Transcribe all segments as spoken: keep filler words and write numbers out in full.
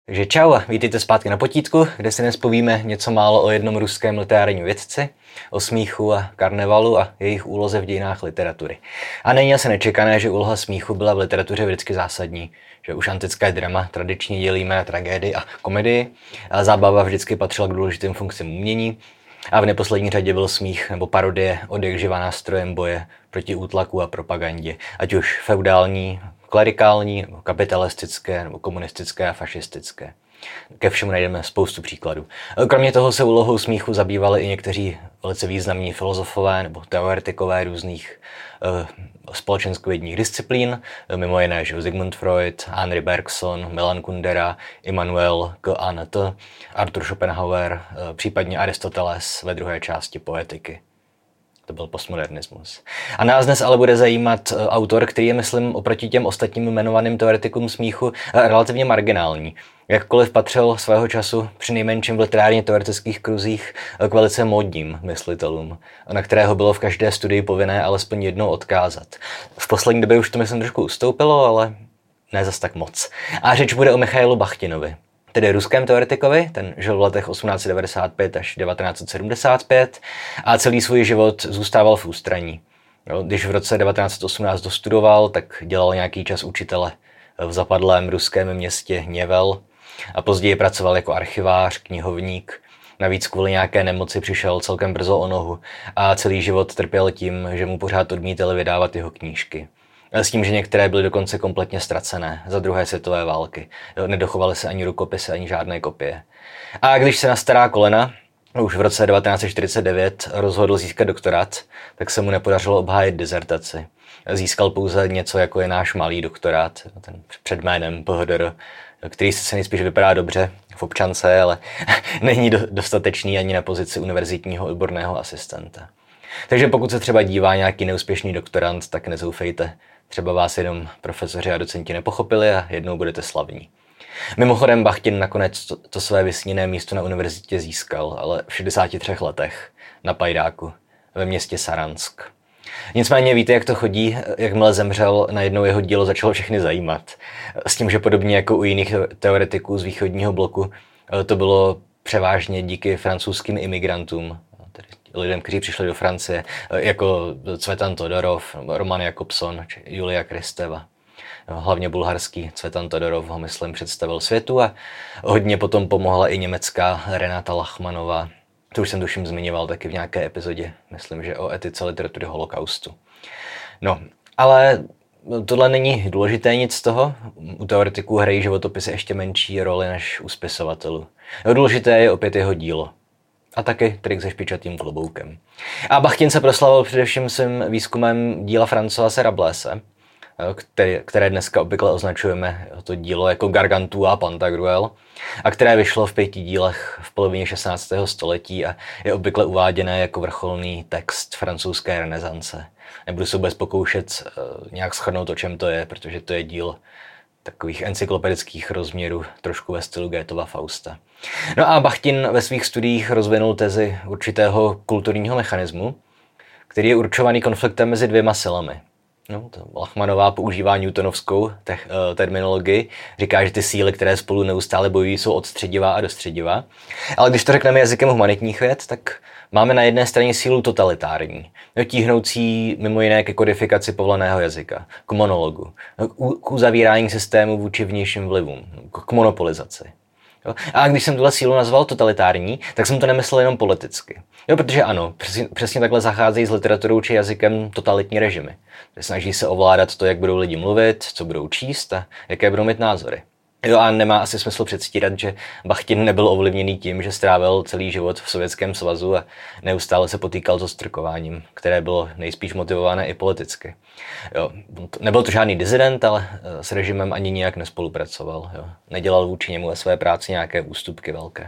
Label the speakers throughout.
Speaker 1: Takže čau a vítejte zpátky na potítku, kde si dnes povíme něco málo o jednom ruském literárním vědci, o smíchu a karnevalu a jejich úloze v dějinách literatury. A není asi nečekané, že úloha smíchu byla v literatuře vždycky zásadní, že už antické drama tradičně dělíme na tragédii a komedii, a zábava vždycky patřila k důležitým funkcím umění, a v neposlední řadě byl smích nebo parodie odjakživa nástrojem boje proti útlaku a propagandě, ať už feudální, klerikální, kapitalistické, nebo komunistické a fašistické. Ke všemu najdeme spoustu příkladů. Kromě toho se úlohou smíchu zabývali i někteří velice významní filozofové nebo teoretikové různých uh, společenskovědních disciplín, mimo jiné že Sigmund Freud, Henri Bergson, Milan Kundera, Immanuel Kant, Arthur Schopenhauer, uh, případně Aristoteles ve druhé části Poetiky. To byl postmodernismus. A nás dnes ale bude zajímat autor, který je, myslím, oproti těm ostatním jmenovaným teoretikům smíchu relativně marginální. Jakkoliv patřil svého času přinejmenším v literárně teoretických kruzích k velice módním myslitelům, na kterého bylo v každé studii povinné alespoň jednou odkázat. V poslední době už to, myslím, trošku ustoupilo, ale ne zas tak moc. A řeč bude o Michailu Bachtinovi, tedy ruském teoretikovi, ten žil v letech osmnáct set devadesát pět až devatenáct set sedmdesát pět a celý svůj život zůstával v ústraní. Když v roce devatenáct set osmnáct dostudoval, tak dělal nějaký čas učitele v zapadlém ruském městě Něvel a později pracoval jako archivář, knihovník. Navíc kvůli nějaké nemoci přišel celkem brzo o nohu a celý život trpěl tím, že mu pořád odmítali vydávat jeho knížky. S tím, že některé byly dokonce kompletně ztracené za druhé světové války. Nedochovaly se ani rukopisy, ani žádné kopie. A když se na stará kolena, už v roce devatenáct set čtyřicet devět, rozhodl získat doktorát, tak se mu nepodařilo obhájit dizertaci. Získal pouze něco, jako je náš malý doktorát, ten před jménem P H D R, který se nejspíš vypadá dobře v občance, ale není dostatečný ani na pozici univerzitního odborného asistenta. Takže pokud se třeba dívá nějaký neúspěšný doktorant, tak nezoufejte. Třeba vás jenom profesoři a docenti nepochopili a jednou budete slavní. Mimochodem Bachtin nakonec to, to své vysněné místo na univerzitě získal, ale v šedesáti třech letech na Pajdáku ve městě Saransk. Nicméně víte, jak to chodí, jakmile zemřel, najednou jeho dílo začalo všechny zajímat. S tím, že podobně jako u jiných teoretiků z východního bloku, to bylo převážně díky francouzským imigrantům, tedy lidem, kteří přišli do Francie, jako Cvetan Todorov, Roman Jakobson či Julia Kristeva. Hlavně bulharský Cvetan Todorov ho, myslím, představil světu a hodně potom pomohla i německá Renata Lachmanová. To už jsem tuším zmiňoval taky v nějaké epizodě, myslím, že o etice literatury holokaustu. No, ale tohle není důležité nic z toho. U teoretiků hrají životopisy ještě menší roli než u spisovatelů. Důležité je opět jeho dílo. A taky trik se špičatým kloboukem. A Bachtin se proslavil především svým výzkumem díla Francoise Rabelase, které, které dneska obvykle označujeme to dílo jako Gargantua a Pantagruel, a které vyšlo v pěti dílech v polovině šestnáctého století a je obvykle uváděné jako vrcholný text francouzské renesance. Nebudu se vůbec pokoušet nějak shrnout, o čem to je, protože to je díl takových encyklopedických rozměrů, trošku ve stylu Goethova Fausta. No a Bachtin ve svých studiích rozvinul tezi určitého kulturního mechanismu, který je určovaný konfliktem mezi dvěma silami. No, Lachmanová používá newtonovskou te- terminologii, říká, že ty síly, které spolu neustále bojují, jsou odstředivá a dostředivá. Ale když to řekneme jazykem humanitních věd, tak máme na jedné straně sílu totalitární, tíhnoucí mimo jiné ke kodifikaci povolaného jazyka, k monologu, k uzavírání systému vůči vnějším vlivům, k monopolizaci. Jo? A když jsem tuhle sílu nazval totalitární, tak jsem to nemyslel jenom politicky. Jo, protože ano, přesně, přesně takhle zacházejí s literaturou či jazykem totalitní režimy. Snaží se ovládat to, jak budou lidi mluvit, co budou číst a jaké budou mít názory. Jo, a nemá asi smysl předstírat, že Bachtin nebyl ovlivněný tím, že strávil celý život v Sovětském svazu a neustále se potýkal s ostrkováním, které bylo nejspíš motivované i politicky. Jo, nebyl to žádný disident, ale s režimem ani nijak nespolupracoval. Jo. Nedělal vůči němu ve své práci nějaké ústupky velké.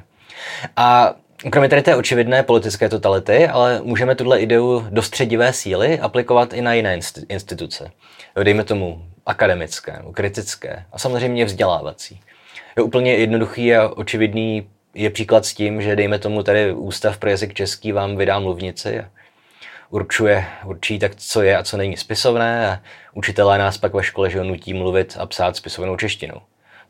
Speaker 1: A kromě tady té očividné politické totality, ale můžeme tuhle ideu dostředivé síly aplikovat i na jiné instituce. Jo, dejme tomu akademické, kritické a samozřejmě vzdělávací. Jo, úplně jednoduchý a očividný je příklad s tím, že dejme tomu tady Ústav pro jazyk český vám vydá mluvnici a určuje, určí tak, co je a co není spisovné a učitelé nás pak ve škole že nutí mluvit a psát spisovnou češtinou.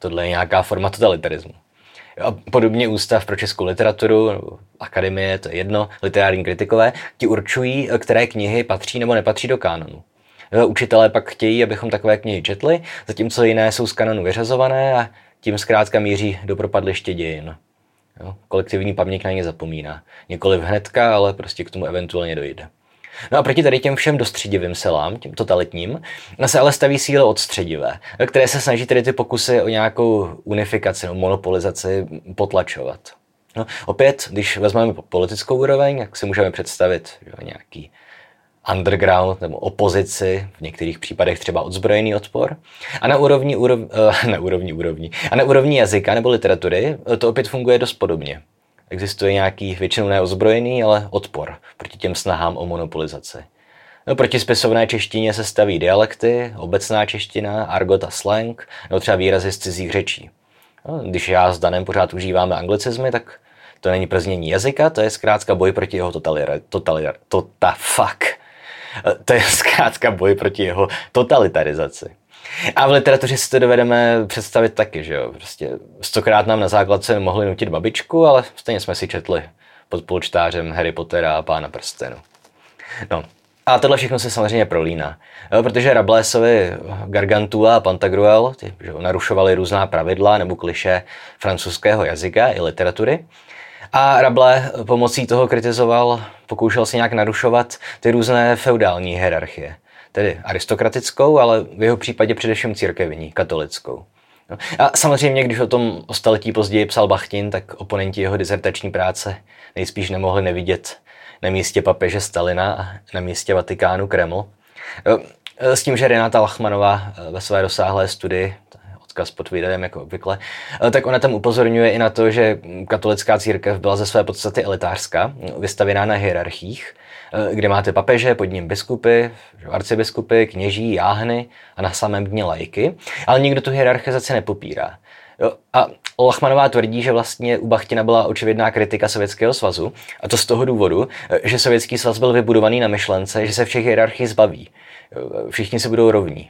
Speaker 1: tohle je nějaká forma totalitarismu. A podobně Ústav pro českou literaturu, akademie, to je jedno, literární kritikové, ti určují, které knihy patří nebo nepatří do kánonu. Učitelé pak chtějí, abychom takové knihy četli, zatímco jiné jsou z kanonu vyřazované a tím zkrátka míří do propadliště dějin. Jo, kolektivní paměť na ně zapomíná. Nikoliv hnedka, ale prostě k tomu eventuálně dojde. No a proti tady těm všem dostředivým silám, těm totalitním, se ale staví síly odstředivé, které se snaží tedy ty pokusy o nějakou unifikaci nebo monopolizaci potlačovat. No, opět, když vezmeme politickou úroveň, jak si můžeme představit jo, nějaký underground nebo opozici, v některých případech třeba odzbrojený odpor. A na úrovni, úrov, na úrovni, úrovni, a na úrovni jazyka nebo literatury to opět funguje dost podobně. Existuje nějaký většinou neozbrojený, ale odpor proti těm snahám o monopolizaci. No, proti spisovné češtině se staví dialekty, obecná čeština, argot a slang, nebo třeba výrazy z cizích řečí. No, když já s Danem pořád užíváme anglicizmy, tak to není prznění jazyka, to je zkrátka boj proti jeho totalitarismu. Totalir, tota, fuck. To je zkrátka boj proti jeho totalitarismu. A v literatuře si to dovedeme představit taky, že jo. Prostě stokrát nám na základce mohli nutit babičku, ale stejně jsme si četli pod polčtářem Harry Pottera a Pána prstenů. No. A tohle všechno se samozřejmě prolíná. Jo, protože Rabelasovi Gargantua a Pantagruel ty, že, narušovali různá pravidla nebo klišé francouzského jazyka i literatury. A Rabelais pomocí toho kritizoval, pokoušel se nějak narušovat ty různé feudální hierarchie. Tedy aristokratickou, ale v jeho případě především církevní, katolickou. No. A samozřejmě, když o tom o staletí později psal Bachtin, tak oponenti jeho disertační práce nejspíš nemohli nevidět na místě papeže Stalina a na místě Vatikánu Kreml. S tím, že Renata Lachmanová ve své rozsáhlé studii, odkaz pod videem jako obvykle, tak ona tam upozorňuje i na to, že katolická církev byla ze své podstaty elitářská, vystavěná na hierarchiích, kde máte papeže, pod ním biskupy, arcibiskupy, kněží, jáhny a na samém dně laiky, ale nikdo tu hierarchizaci nepopírá. Jo, a Lachmanová tvrdí, že vlastně u Bachtina byla očividná kritika Sovětského svazu, a to z toho důvodu, že Sovětský svaz byl vybudovaný na myšlence, že se všech hierarchií zbaví. Všichni se budou rovní.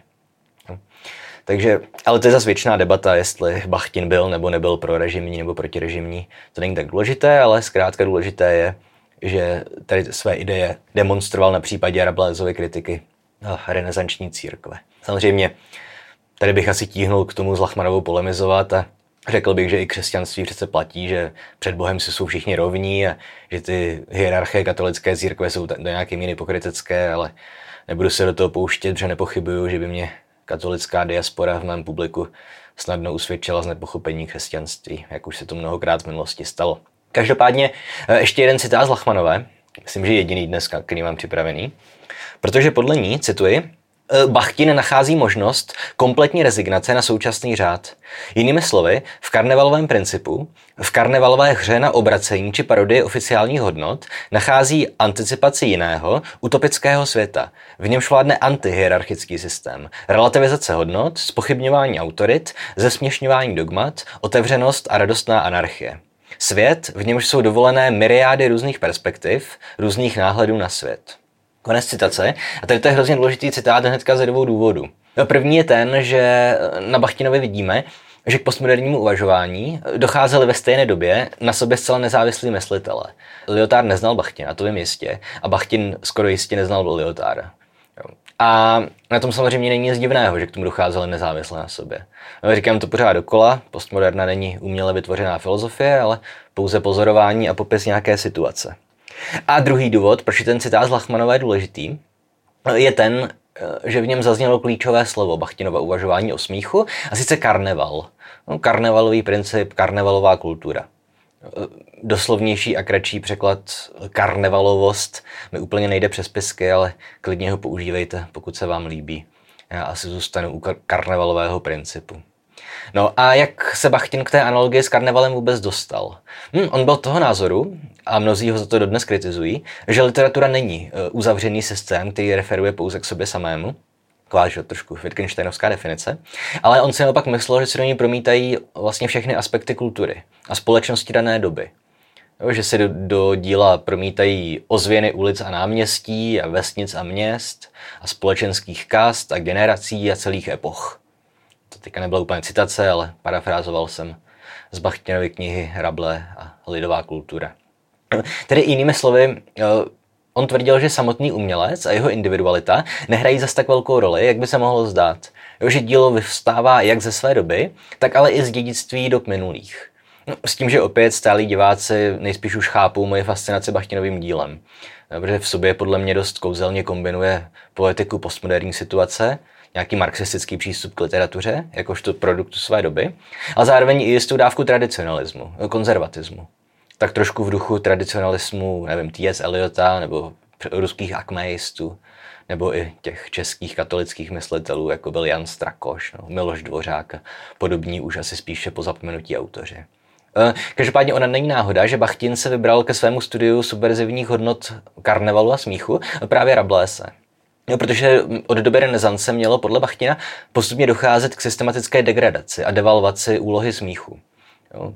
Speaker 1: Takže, ale to je zase věčná debata, jestli Bachtin byl nebo nebyl prorežimní nebo protirežimní. To není tak důležité, ale zkrátka důležité je, že tady své ideje demonstroval na případě Rabelaisovy kritiky renesanční církve. Samozřejmě tady bych asi tíhnul k tomu s Lachmanovou polemizovat a řekl bych, že i křesťanství přece platí, že před Bohem si jsou všichni rovní a že ty hierarchie katolické církve jsou do nějaké míry pokrytecké, ale nebudu se do toho pouštět, že nepochybuju, že by mě katolická diaspora v mém publiku snadno usvědčila z nepochopení křesťanství, jak už se to mnohokrát v minulosti stalo. Každopádně ještě jeden citát z Lachmanové, myslím, že jediný dneska, který mám připravený, protože podle ní, cituji, Bachtin nachází možnost kompletní rezignace na současný řád. Jinými slovy, v karnevalovém principu, v karnevalové hře na obracení či parodii oficiálních hodnot nachází anticipaci jiného, utopického světa. V němž vládne antihierarchický systém, relativizace hodnot, zpochybňování autorit, zesměšňování dogmat, otevřenost a radostná anarchie. Svět, v němž jsou dovolené myriády různých perspektiv, různých náhledů na svět. Konec citace. A tady to je hrozně důležitý citát hnedka ze dvou důvodů. První je ten, že na Bachtinovi vidíme, že k postmodernímu uvažování docházeli ve stejné době na sobě zcela nezávislí myslitele. Lyotard neznal Bachtina, to vím jistě, a Bachtin skoro jistě neznal Lyotarda. A na tom samozřejmě není nic divného, že k tomu docházeli nezávisle na sobě. No, říkám to pořád dokola, postmoderna není uměle vytvořená filozofie, ale pouze pozorování a popis nějaké situace. A druhý důvod, proč je ten citát z Lachmanové důležitý, je ten, že v něm zaznělo klíčové slovo Bachtinova uvažování o smíchu, a sice karneval. No, karnevalový princip, karnevalová kultura. Doslovnější a kratší překlad karnevalovost mi úplně nejde přes pisky, ale klidně ho používejte, pokud se vám líbí. Já asi zůstanu u karnevalového principu. No a jak se Bachtin k té analogii s karnevalem vůbec dostal? Hm, on byl toho názoru, a mnozí ho za to dodnes kritizují, že literatura není uzavřený systém, který referuje pouze k sobě samému, taková trošku Wittgensteinovská definice, ale on si naopak myslel, že se do ní promítají vlastně všechny aspekty kultury a společnosti dané doby. Jo, že se do, do díla promítají ozvěny ulic a náměstí a vesnic a měst a společenských kast a generací a celých epoch. to teďka nebyla úplně citace, ale parafrázoval jsem z Bachtinovy knihy Rable a lidová kultura. Tedy jinými slovy, on tvrdil, že samotný umělec a jeho individualita nehrají zas tak velkou roli, jak by se mohlo zdát. Jo, že dílo vyvstává jak ze své doby, tak ale i z dědictví dob minulých. No, s tím, že opět stálí diváci nejspíš už chápou moje fascinaci Bachtinovým dílem. Protože v sobě podle mě dost kouzelně kombinuje poetiku postmoderní situace, nějaký marxistický přístup k literatuře, jakožto produktu své doby, a zároveň i jistou dávku tradicionalismu, konzervatismu. Tak trošku v duchu tradicionalismu, nevím, T S. Eliota, nebo ruských akmeistů, nebo i těch českých katolických myslitelů, jako byl Jan Strakoš, no, Miloš Dvořák a podobní už asi spíše po zapomenutí autoři. Každopádně ona není náhoda, že Bachtin se vybral ke svému studiu subverzivních hodnot karnevalu a smíchu právě Rabelese. Jo, protože od doby renesance mělo podle Bachtina postupně docházet k systematické degradaci a devalvaci úlohy smíchu. Jo,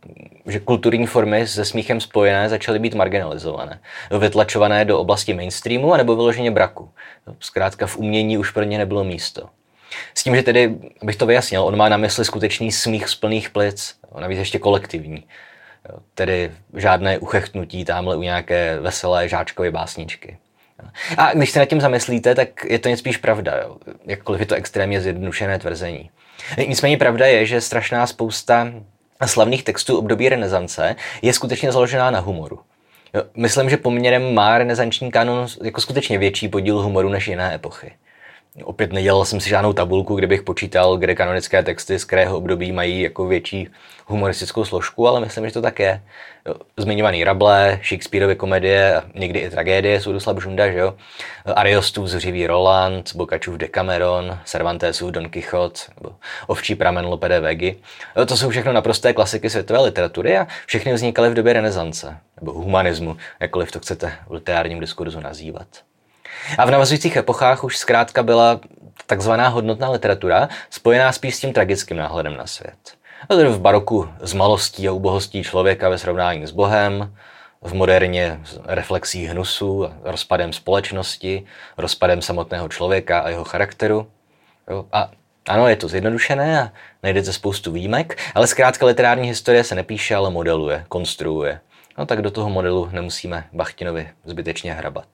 Speaker 1: že kulturní formy se smíchem spojené začaly být marginalizované, jo, vytlačované do oblasti mainstreamu anebo vyloženě braku. Jo, zkrátka v umění už pro ně nebylo místo. S tím, že tedy, abych to vyjasnil, on má na mysli skutečný smích z plných plic, jo, navíc ještě kolektivní. Jo, tedy žádné uchechtnutí tamhle u nějaké veselé žáčkové básničky. Jo. A když se nad tím zamyslíte, tak je to něco spíš pravda, jo, jakkoliv je to extrémně zjednodušené tvrzení. Nicméně pravda je, že strašná spousta slavných textů období renesance je skutečně založená na humoru. Jo, myslím, že poměrem má renesanční kanon jako skutečně větší podíl humoru než jiné epochy. Opět nedělal jsem si žádnou tabulku, kde bych počítal, kde kanonické texty z kterého období mají jako větší humoristickou složku, ale myslím, že to tak je. Zmiňovaný Rabelais, Shakespeareovy komedie a někdy i tragédie Soudoslab Žunda, že jo? Ariostův Zuřivý Roland, Boccaciův Decameron, Cervantesův Don Quixote, nebo Ovčí pramen Lope de Vegy. To jsou všechno naprosté klasiky světové literatury a všechny vznikaly v době renesance, nebo humanismu, jakkoliv to chcete v literárním diskurzu nazývat. A v navazujících epochách už zkrátka byla takzvaná hodnotná literatura spojená spíš s tím tragickým náhledem na svět. A tedy v baroku s malostí a ubohostí člověka ve srovnání s Bohem, v moderně s reflexí hnusu a rozpadem společnosti, rozpadem samotného člověka a jeho charakteru. Jo, a ano, je to zjednodušené a najdete spoustu výjimek, ale zkrátka literární historie se nepíše, ale modeluje, konstruuje. No tak do toho modelu nemusíme Bachtinovi zbytečně hrabat.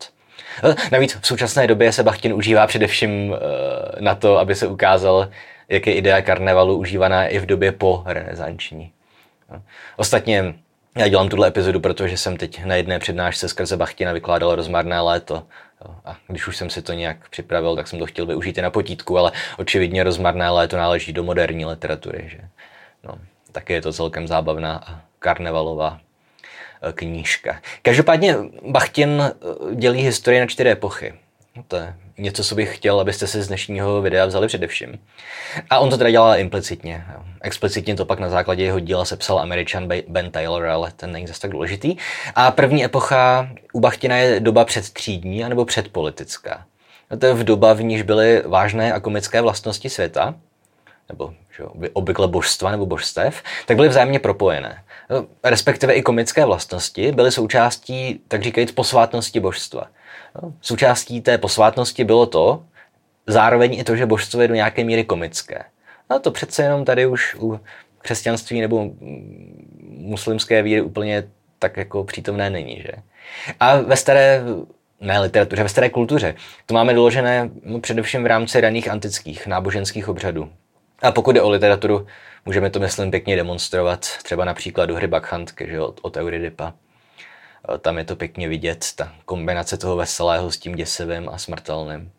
Speaker 1: Navíc v současné době se Bachtin užívá především na to, aby se ukázal, jak je idea karnevalu užívaná i v době po renesanční. Ostatně já dělám tuhle epizodu, protože jsem teď na jedné přednášce skrze Bachtina vykládal Rozmarné léto. A když už jsem si to nějak připravil, tak jsem to chtěl využít i na potítku, ale očividně Rozmarné léto náleží do moderní literatury. Že? No, taky je to celkem zábavná a karnevalová knížka. Každopádně Bachtin dělí historii na čtyři epochy. To je něco, co bych chtěl, abyste si z dnešního videa vzali především. A on to teda dělá implicitně. Explicitně to pak na základě jeho díla sepsal Američan Ben Taylor, ale ten není zase tak důležitý. A první epocha u Bachtina je doba předtřídní anebo předpolitická. To je v doba, v níž byly vážné a komické vlastnosti světa, nebo že, obvykle božstva nebo božstev, tak byly vzájemně propojené. Respektive i komické vlastnosti byly součástí, tak říkajíc, posvátnosti božstva. Součástí té posvátnosti bylo to, zároveň i to, že božstvo je do nějaké míry komické. No to přece jenom tady už u křesťanství nebo muslimské víry úplně tak jako přítomné není, že? A ve staré, ne literatuře, ve staré kultuře to máme doložené no, především v rámci raných antických náboženských obřadů. A pokud jde o literaturu, můžeme to, myslím, pěkně demonstrovat, třeba na příkladu hry Bakchantky, že od, od Euridipa. Tam je to pěkně vidět, ta kombinace toho veselého s tím děsivým a smrtelným.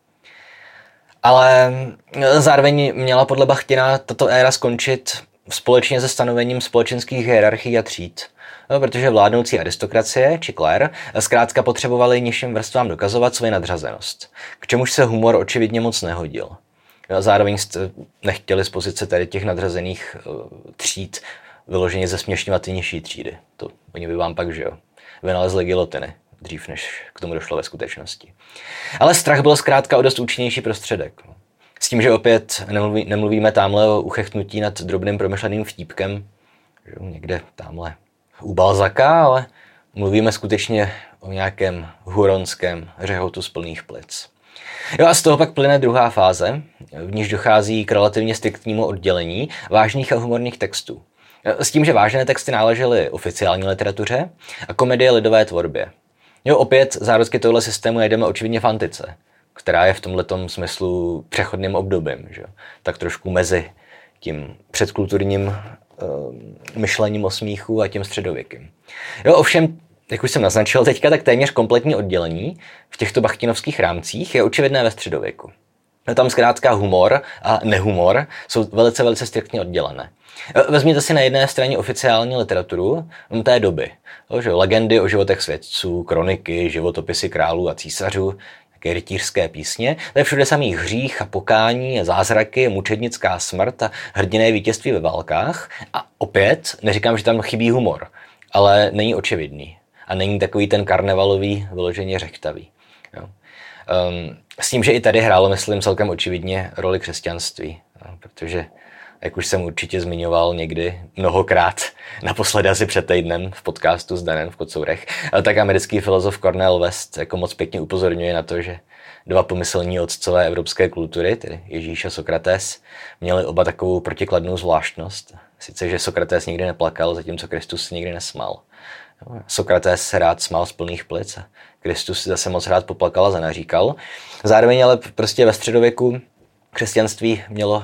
Speaker 1: Ale zároveň měla podle Bachtina tato éra skončit společně se stanovením společenských hierarchií a tříd. No, protože vládnoucí aristokracie, či klér, zkrátka potřebovali nižším vrstvám dokazovat svoji nadřazenost, k čemuž se humor očividně moc nehodil. Zároveň jste nechtěli z pozice tady těch nadřazených uh, tříd vyloženě zesměšňovat ty nižší třídy. To oni by vám pak, že jo, vynalezli gilotiny dřív, než k tomu došlo ve skutečnosti. Ale strach byl zkrátka o dost účinnější prostředek. S tím, že opět nemluví, nemluvíme tamhle o uchechtnutí nad drobným promyšleným vtípkem, že jo, někde tamhle u Balzaka, ale mluvíme skutečně o nějakém huronském řehotu z plných plic. Jo a z toho pak plyne druhá fáze, v níž dochází k relativně striktnímu oddělení vážných a humorných textů. S tím, že vážné texty náležely oficiální literatuře a komedie lidové tvorbě. Jo, opět zárodky tohle systému najdeme očividně v antice, která je v tomhletom smyslu přechodným obdobím, že? Tak trošku mezi tím předkulturním uh, myšlením o smíchu a tím středověkým. Jo, ovšem, jak už jsem naznačil teďka, tak téměř kompletní oddělení v těchto bachtinovských rámcích je očividné ve středověku. No, tam zkrátka humor a nehumor jsou velice, velice striktně oddělené. Vezměte si na jedné straně oficiální literaturu té doby. Že legendy o životech svědců, kroniky, životopisy králů a císařů, také rytířské písně. To je všude samý hřích a pokání, zázraky, mučednická smrt a hrdinné vítězství ve válkách. A opět neříkám, že tam chybí humor, ale není očividný. A není takový ten karnevalový, vyloženě řechtavý. Jo. Um, s tím, že i tady hrálo, myslím, celkem očividně roli křesťanství, jo, protože jak už jsem určitě zmiňoval někdy mnohokrát, naposledy asi před týdnem v podcastu s Danem v Kocourech, tak americký filozof Cornel West jako moc pěkně upozorňuje na to, že dva pomyslní otcové evropské kultury, tedy Ježíš a Sokrates, měli oba takovou protikladnou zvláštnost. Sice, že Sokrates nikdy neplakal, zatímco Kristus se nikdy nesmál. Sokrates se rád smál z plných plic a Kristus si zase moc rád poplakal a zanaříkal. Zároveň ale prostě ve středověku křesťanství mělo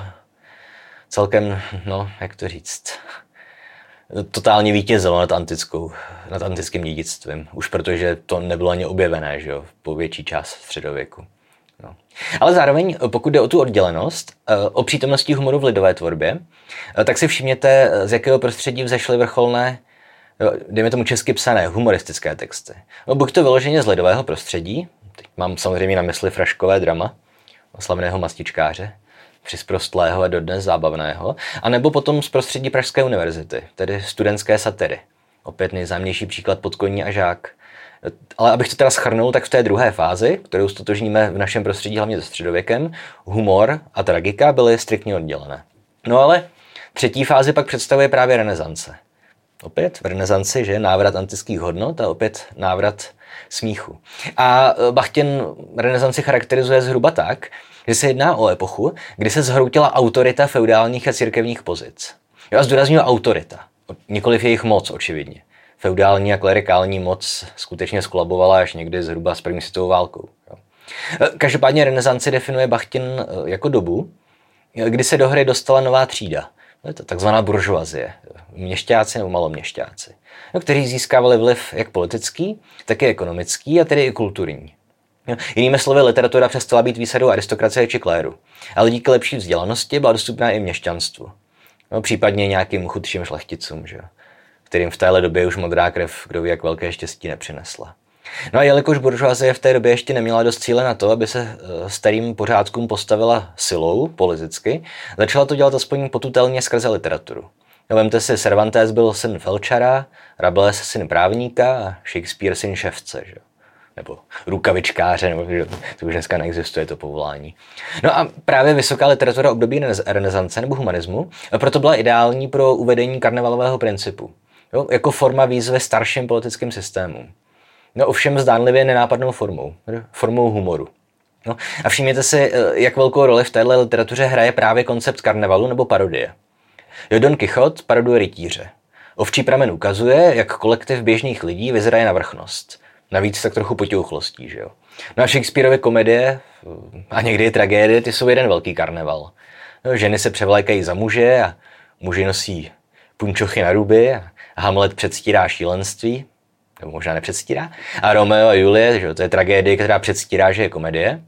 Speaker 1: celkem, no, jak to říct, totálně vítězilo nad antickou, nad antickým dědictvím. Už protože to nebylo ani objevené, že jo, po větší část středověku. No. Ale zároveň, pokud jde o tu oddělenost, o přítomnosti humoru v lidové tvorbě, tak si všimněte, z jakého prostředí vzešly vrcholné, dejme tomu česky psané, humoristické texty. No, buď to vyloženě z lidového prostředí, teď mám samozřejmě na mysli fraškové drama, slavného mastičkáře, přisprostlého a dodnes zábavného, anebo potom z prostředí Pražské univerzity, tedy studentské satiry. Opět nejznámější příklad Podkoní a Žák. Ale abych to teda shrnul, tak v té druhé fázi, kterou stotožníme v našem prostředí hlavně se středověkem, humor a tragika byly striktně oddělené. No ale třetí fázi pak představuje právě renesance. Opět v renesanci, že návrat antických hodnot a opět návrat smíchu. A Bachtin renesanci charakterizuje zhruba tak, že se jedná o epochu, kdy se zhroutila autorita feudálních a církevních pozic. Jo, a zdůrazňuji autorita, nikoliv jejich moc očividně. Feudální a klerikální moc skutečně skolabovala až někdy zhruba s první světovou válkou. Jo. Každopádně renesanci definuje Bachtin jako dobu, kdy se do hry dostala nová třída. Je to takzvaná buržoazie, měšťáci nebo maloměšťáci, no, kteří získávali vliv jak politický, tak i ekonomický a tedy i kulturní. Jo, jinými slovy, literatura přestala být výsadou aristokracie či kléru, ale díky lepší vzdělanosti byla dostupná i měšťanstvu. No, případně nějakým chudším šlechticům, že? Kterým v téhle době už modrá krev kdo ví jak velké štěstí nepřinesla. No a jelikož buržoazie v té době ještě neměla dost cíle na to, aby se starým pořádkům postavila silou politicky, začala to dělat aspoň potutelně skrze literaturu. No, vemte si, Cervantes byl syn felčara, Rabelais syn právníka a Shakespeare syn ševce, že? Nebo rukavičkáře, nebo to už dneska neexistuje to povolání. No a právě vysoká literatura období renesance nebo humanismu proto byla ideální pro uvedení karnevalového principu, jo, jako forma výzvy starším politickým systémům. No ovšem zdánlivě nenápadnou formou, formou humoru. No, a všimněte si, jak velkou roli v této literatuře hraje právě koncept karnevalu nebo parodie. Jo, Don Quixote paroduje rytíře. Ovčí pramen ukazuje, jak kolektiv běžných lidí vyzraje na vrchnost. Navíc tak trochu potěuchlostí, že jo. No a Shakespearovy komedie a někdy i tragédie, ty jsou jeden velký karneval. No, ženy se převlékají za muže a muži nosí punčochy na ruby a Hamlet předstírá šílenství, nebo možná nepředstírá. A Romeo a Julie, že to je tragédie, která předstírá, že je komedie.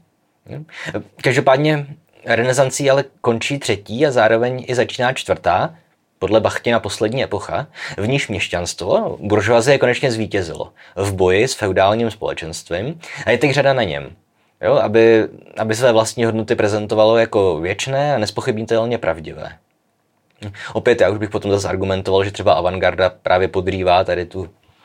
Speaker 1: Každopádně renesancí ale končí třetí a zároveň i začíná čtvrtá, podle Bachtina poslední epocha, v níž měšťanstvo, buržoazie konečně zvítězilo v boji s feudálním společenstvím a je teď řada na něm, jo, aby, aby své vlastní hodnoty prezentovalo jako věčné a nespochybnitelně pravdivé. Opět já už bych potom zase argumentoval, že třeba avantgarda právě podrývá tady tu uh,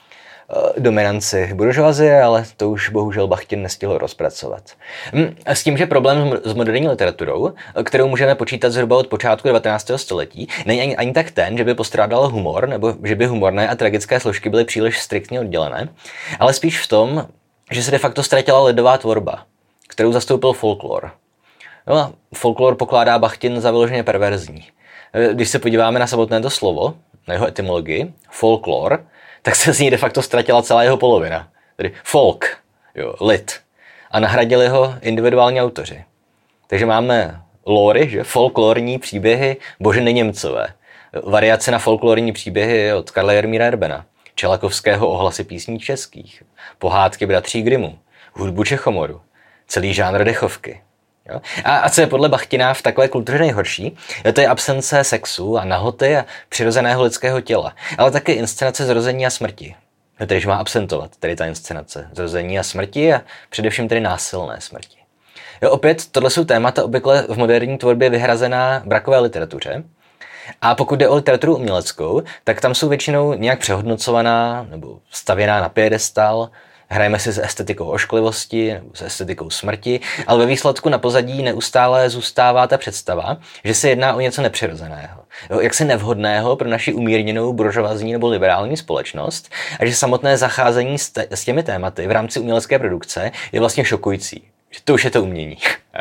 Speaker 1: dominanci buržoazie, ale to už bohužel Bachtin nestihl rozpracovat. S tím, že problém s moderní literaturou, kterou můžeme počítat zhruba od počátku devatenáctého století, není ani, ani tak ten, že by postrádal humor, nebo že by humorné a tragické složky byly příliš striktně oddělené, ale spíš v tom, že se de facto ztratila lidová tvorba, kterou zastoupil folklor. No a folklor pokládá Bachtin za vyloženě perverzní. Když se podíváme na samotné to slovo, na jeho etymologii, folklor, tak se z ní de facto ztratila celá jeho polovina. Tedy folk, jo, lid. A nahradili ho individuální autoři. Takže máme lóry, že? Folklorní příběhy Boženy Němcové. Variace na folklorní příběhy od Karla Jaromíra Erbena, Čelakovského ohlasy písní českých, pohádky bratří Grimmů, hudbu Čechomoru, celý žánr dechovky. Jo? A, a co je podle Bachtina v takové kultuře nejhorší, to je absence sexu a nahoty a přirozeného lidského těla, ale taky inscenace zrození a smrti. Tedy, že má absentovat tedy ta inscenace zrození a smrti a především tedy násilné smrti. Jo, opět, tohle jsou témata obvykle v moderní tvorbě vyhrazená brakové literatuře. A pokud jde o literaturu uměleckou, tak tam jsou většinou nějak přehodnocovaná nebo stavěná na piedestal. Hrajeme si s estetikou ošklivosti nebo s estetikou smrti, ale ve výsledku na pozadí neustále zůstává ta představa, že se jedná o něco nepřirozeného, jaksi nevhodného pro naši umírněnou buržoazní nebo liberální společnost a že samotné zacházení s, te- s těmi tématy v rámci umělecké produkce je vlastně šokující. Že to už je to umění.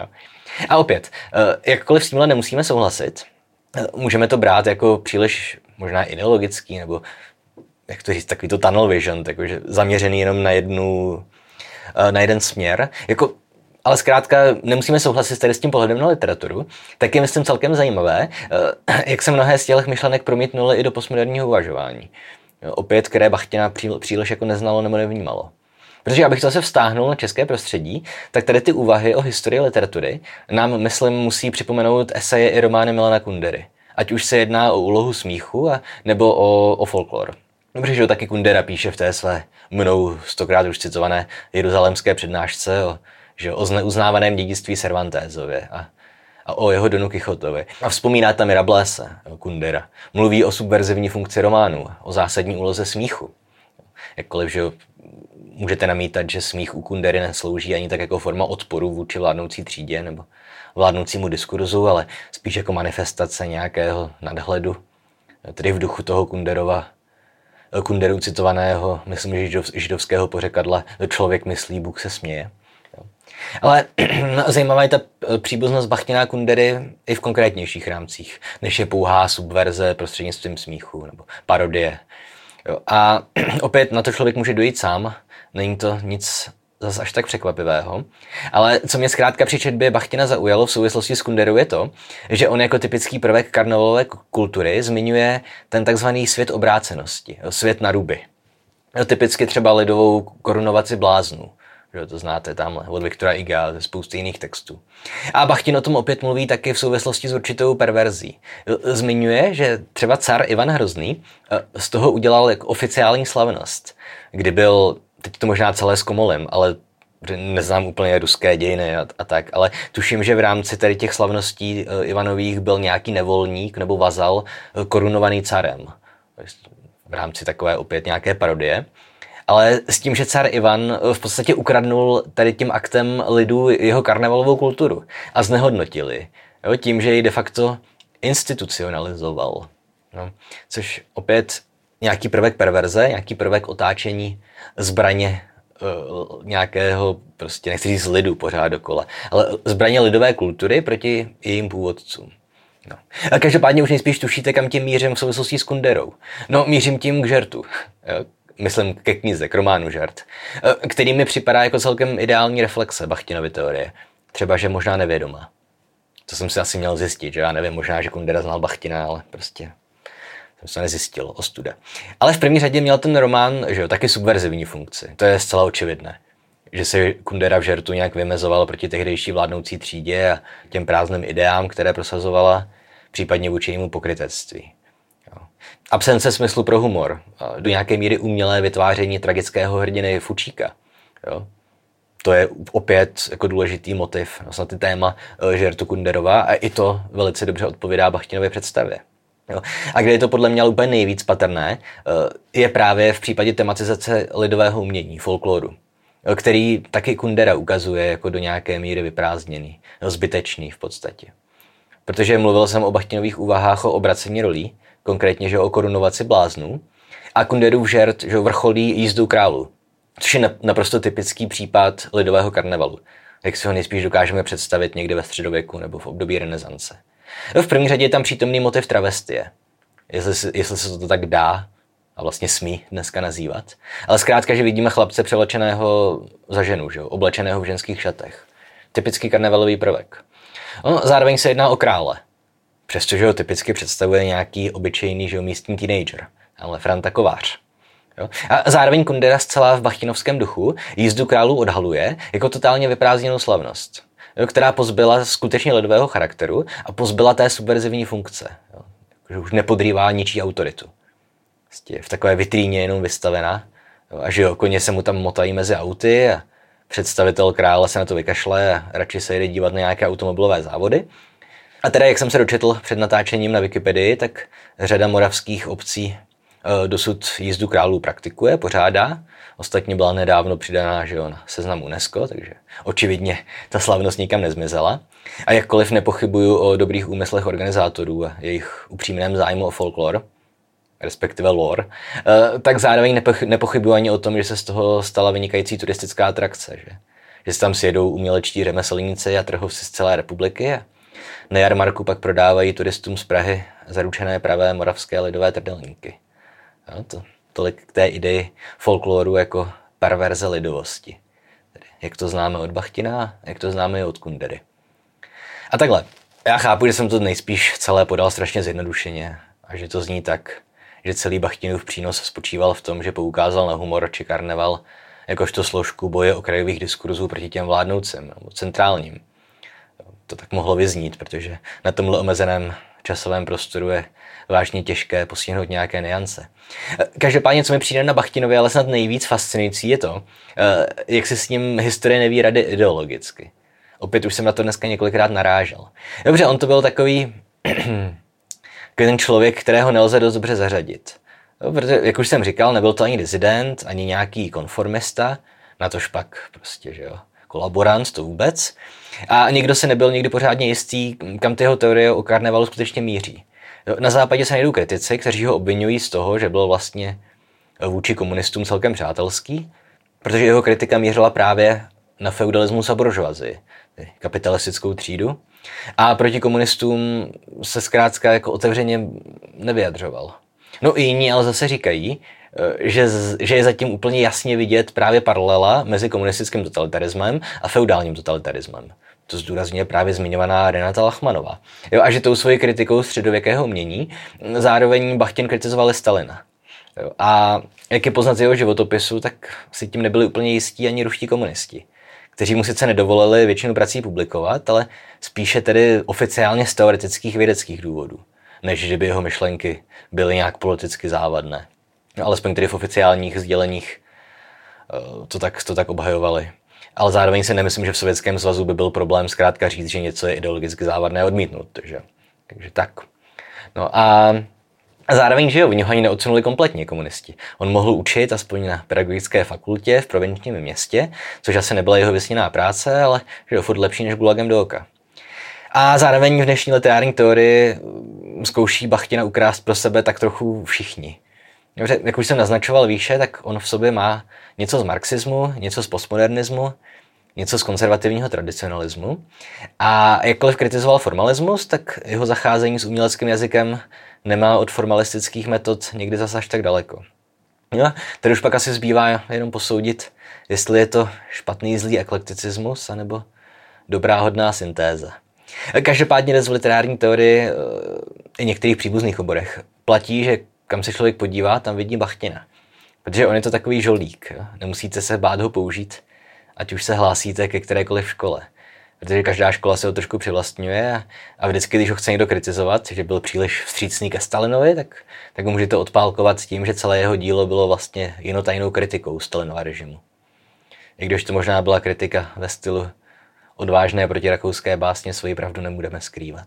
Speaker 1: A opět, jakkoliv s tímhle nemusíme souhlasit, můžeme to brát jako příliš možná ideologický nebo jak to říct, takový to tunnel vision, takže zaměřený jenom na jednu, na jeden směr. Jako, ale zkrátka nemusíme souhlasit tady s tím pohledem na literaturu, tak je myslím celkem zajímavé, jak se mnohé z těch myšlenek promítnuly i do postmoderního uvažování. Opět, které Bachtina příliš jako neznalo nebo nevnímalo. Protože abych to se vztáhnul na české prostředí, tak tady ty úvahy o historii literatury nám, myslím, musí připomenout eseje i romány Milana Kundery. Ať už se jedná o úlohu smíchu a, nebo o, o folklor. Dobře, že taky Kundera píše v té své mnou stokrát už citované jeruzalémské přednášce o, že, o zneuznávaném dědictví Cervantésově a, a o jeho Donu Quixotovi. A vzpomíná tam i Rabelese, Kundera. Mluví o subverzivní funkci románů, o zásadní úloze smíchu. Jakkoliv, že můžete namítat, že smích u Kundery neslouží ani tak jako forma odporu vůči vládnoucí třídě nebo vládnoucímu diskurzu, ale spíš jako manifestace nějakého nadhledu, tedy v duchu toho Kunderova, Kunderou citovaného, myslím, že židovského pořekadla člověk myslí, Bůh se směje. Ale zajímavá je ta příbuznost Bachtina a Kundery i v konkrétnějších rámcích, než je pouhá subverze prostřednictvím smíchu nebo parodie. Jo, a opět na to člověk může dojít sám, není to nic zase až tak překvapivého. Ale co mě zkrátka při četbě Bachtina zaujalo v souvislosti s Kunderou je to, že on jako typický prvek karnevalové kultury zmiňuje ten takzvaný svět obrácenosti, svět na ruby. Jo, typicky třeba lidovou korunovaci bláznů. Že to znáte tamhle od Viktora Iga, ze spousty jiných textů. A Bachtin o tom opět mluví taky v souvislosti s určitou perverzí. Zmiňuje, že třeba car Ivan Hrozný z toho udělal jako oficiální slavnost, kdy byl, teď to možná celé zkomolím, ale neznám úplně ruské dějiny a, a tak, ale tuším, že v rámci tady těch slavností Ivanových byl nějaký nevolník nebo vazal korunovaný carem. V rámci takové opět nějaké parodie. Ale s tím, že car Ivan v podstatě ukradnul tady tím aktem lidu jeho karnevalovou kulturu a znehodnotili. Jo, tím, že ji de facto institucionalizoval. No, což opět nějaký prvek perverze, nějaký prvek otáčení zbraně uh, nějakého, prostě nechci říct lidu pořád dokola, ale zbraně lidové kultury proti jejím původcům. No. A každopádně už nejspíš tušíte, kam tím mířím v souvislosti s Kunderou. No, mířím tím k žertu. Jo. Myslím ke knize, k románu Žert, který mi připadá jako celkem ideální reflexe Bachtinovy teorie. Třeba, že možná nevědomá. To jsem si asi měl zjistit, že já nevím, možná, že Kundera znal Bachtina, ale prostě jsem se nezjistil, ostuda. Ale v první řadě měl ten román, že jo, taky subverzivní funkci. To je zcela očividné. Že se Kundera v Žertu nějak vymezoval proti tehdejší vládnoucí třídě a těm prázdným ideám, které prosazovala, případně vůči jejímu pokrytectví. Absence smyslu pro humor, do nějaké míry umělé vytváření tragického hrdiny Fučíka. Jo? To je opět jako důležitý motiv na ty téma Žertu Kunderova a i to velice dobře odpovídá Bachtinově představě. Jo? A kde je to podle mě úplně nejvíc patrné, je právě v případě tematizace lidového umění, folkloru, který taky Kundera ukazuje jako do nějaké míry vyprázdněný, zbytečný v podstatě. Protože mluvil jsem o Bachtinových úvahách o obracení rolí, konkrétně, že o korunovaci bláznů, a Kunderův žert, že vrcholí jízdou králů, což je naprosto typický případ lidového karnevalu. jak si ho nejspíš dokážeme představit někdy ve středověku nebo v období renesance. No, v první řadě je tam přítomný motiv travestie, jestli, jestli se to tak dá a vlastně smí dneska nazývat. Ale zkrátka, že vidíme chlapce převlečeného za ženu, že jo? Oblečeného v ženských šatech. Typický karnevalový prvek. No, zároveň se jedná o krále, přestože ho typicky představuje nějaký obyčejný, že jo, místní teenager, ale Franta Kovář. Jo? A zároveň Kundera zcela v bachtinovském duchu jízdu králů odhaluje jako totálně vyprázdněnou slavnost, jo, která pozbyla skutečně lidového charakteru a pozbyla té subverzivní funkce, jo? Že už nepodrývá ničí autoritu. Vlastně v takové vitríně jenom vystavená, jo? A že jo, koně se mu tam motají mezi auty a představitel krále se na to vykašle a radši se jde dívat na nějaké automobilové závody. A teda, jak jsem se dočetl před natáčením na Wikipedii, tak řada moravských obcí dosud jízdu králů praktikuje, pořádá. Ostatně byla nedávno přidaná, že jo, na seznam UNESCO, takže očividně ta slavnost nikam nezmizela. A jakkoliv nepochybuju o dobrých úmyslech organizátorů a jejich upřímném zájmu o folklor, respektive lore, tak zároveň nepochybuju ani o tom, že se z toho stala vynikající turistická atrakce, že, že se tam sjedou umělečtí řemeslníci a trhovci z celé republiky a na jarmarku pak prodávají turistům z Prahy zaručené pravé moravské lidové trdelníky. No, to, tolik k té ideji folkloru jako perverze lidovosti. Tedy, jak to známe od Bachtina, jak to známe i od Kundery. A takhle, já chápu, že jsem to nejspíš celé podal strašně zjednodušeně a že to zní tak, že celý Bachtinův přínos spočíval v tom, že poukázal na humor či karneval jakožto složku boje okrajových diskurzů proti těm vládnoucím nebo centrálním. To tak mohlo vyznít, protože na tomhle omezeném časovém prostoru je vážně těžké postihnout nějaké nuance. Každopádně, co mi přijde na Bachtinově, ale snad nejvíc fascinující je to, jak si s ním historie neví rady ideologicky. Opět už jsem na to dneska několikrát narážel. Dobře, on to byl takový ten člověk, kterého nelze dost dobře zařadit. Protože, jak už jsem říkal, nebyl to ani disident, ani nějaký konformista, natož pak prostě, že jo, kolaborant, to vůbec. A nikdo se nebyl nikdy pořádně jistý, kam ty jeho teorie o karnevalu skutečně míří. Na západě se najdou kritici, kteří ho obvinují z toho, že byl vlastně vůči komunistům celkem přátelský, protože jeho kritika mířila právě na feudalismus a buržoazii, kapitalistickou třídu, a proti komunistům se zkrátka jako otevřeně nevyjadřoval. No i jiní ale zase říkají, že, že je zatím úplně jasně vidět právě paralela mezi komunistickým totalitarismem a feudálním totalitarismem. To zdůrazňuje právě zmiňovaná Renata Lachmanová. Jo, a že tou svojí kritikou středověkého umění zároveň Bachtin kritizoval Stalina. Jo, a jak je poznat z jeho životopisu, tak si tím nebyli úplně jistí ani ruští komunisti, kteří mu sice nedovolili většinu prací publikovat, ale spíše tedy oficiálně z teoretických vědeckých důvodů, než že by jeho myšlenky byly nějak politicky závadné. No, alespoň tedy v oficiálních sděleních to tak, to tak obhajovali. Ale zároveň si nemyslím, že v Sovětském svazu by byl problém zkrátka říct, že něco je ideologicky závadné a odmítnout. Takže, takže tak. No a, a zároveň, že jo, oni ho ani neodsunuli kompletně komunisti. On mohl učit aspoň na pedagogické fakultě v provinčním městě, což asi nebyla jeho vysněná práce, ale že jo, furt lepší než gulagem do oka. A zároveň v dnešní literární teorii zkouší Bachtina ukrást pro sebe tak trochu všichni. Dobře, jak už jsem naznačoval výše, tak on v sobě má něco z marxismu, něco z postmodernismu, něco z konzervativního tradicionalismu. A jakkoliv kritizoval formalismus, tak jeho zacházení s uměleckým jazykem nemá od formalistických metod někdy zase až tak daleko. No, tady už pak asi zbývá jenom posoudit, jestli je to špatný zlý eklekticismus, anebo dobrá hodná syntéza. Každopádně dnes v literární teorii i některých příbuzných oborech platí, že kam se člověk podívá, tam vidí Bachtina. Protože on je to takový žolík. Jo? Nemusíte se bát ho použít, ať už se hlásíte ke kterékoliv škole. Protože každá škola se ho trošku přivlastňuje a, a vždycky, když ho chce někdo kritizovat, že byl příliš vstřícný ke Stalinovi, tak, tak ho můžete odpálkovat s tím, že celé jeho dílo bylo vlastně jenotajnou kritikou Stalinova režimu. I když to možná byla kritika ve stylu odvážné protirakouské básně svoji pravdu nebudeme skrývat.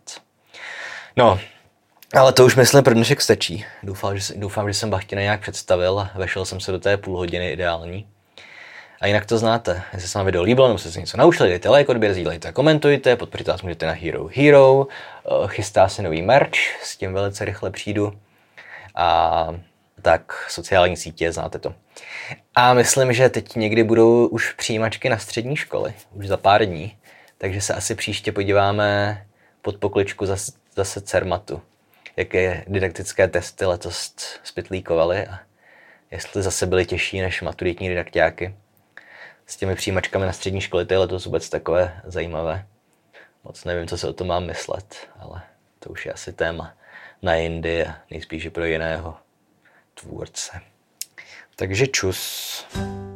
Speaker 1: No, ale to už myslím pro dnešek stačí. Doufám, že, doufám, že jsem Bachtina nějak představil a vešel jsem se do té půl hodiny ideální. A jinak to znáte. Jestli se vám video líbilo, nebo jste se něco naučili, dejte like, odběr, sdílejte, komentujte, podpořit vás můžete na Hero Hero. Chystá se nový merch, s tím velice rychle přijdu. A tak sociální sítě, znáte to. A myslím, že teď někdy budou už přijímačky na střední školy, už za pár dní, takže se asi příště podíváme pod pokličku zase, zase Cermatu, jaké didaktické testy letos spytlíkovaly a jestli zase byly těžší než maturitní didakťáky. S těmi přijímačkami na střední školy to je letos vůbec takové zajímavé. Moc nevím, co se o tom mám myslet, ale to už je asi téma na jindy a nejspíš pro jiného tvůrce. Takže čus.